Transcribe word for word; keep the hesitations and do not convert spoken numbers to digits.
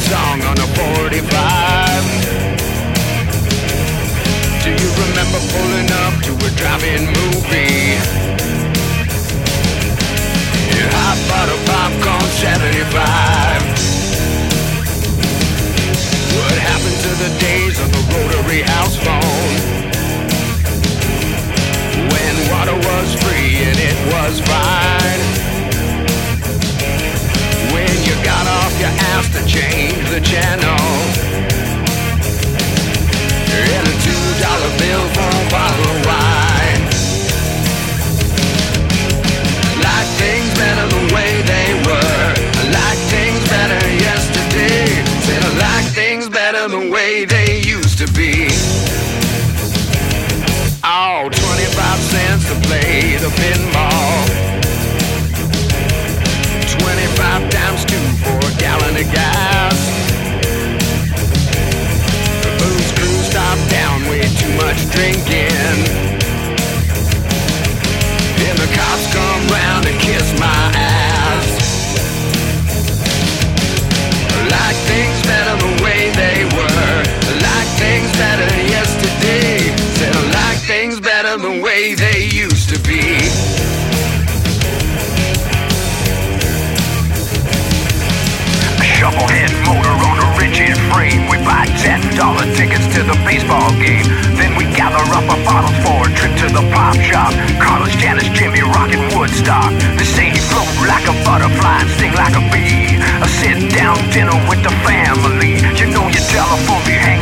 song on a forty-five. Do you remember pulling up to a drive-in movie? Yeah, hot butter popcorn seventy-five. What happened to the days of the rotary house phone? When water was free and it was fine. When you got off your ass to change the channel. And a two dollar bill for a bottle of wine. Like things better the way they were. I like things better yesterday. Said I like things better the way they used to be. Oh, twenty-five cents to play the pinball. Twenty-five times two for a gallon of gas. The booze crew stopped down, way too much drinking. Then the cops come round and kiss my ass. I like things better the way they were. I like things better yesterday. Said I like things better the way they used to be. Shovelhead motor on a rigid frame. We buy ten dollar tickets to the baseball game. Then we gather up our bottles for a trip to the pop shop. Carlos, Janis, Jimmy, rockin' Woodstock. They say he float like a butterfly and sting like a bee. A sit down dinner with the family. You know your telephone be hanging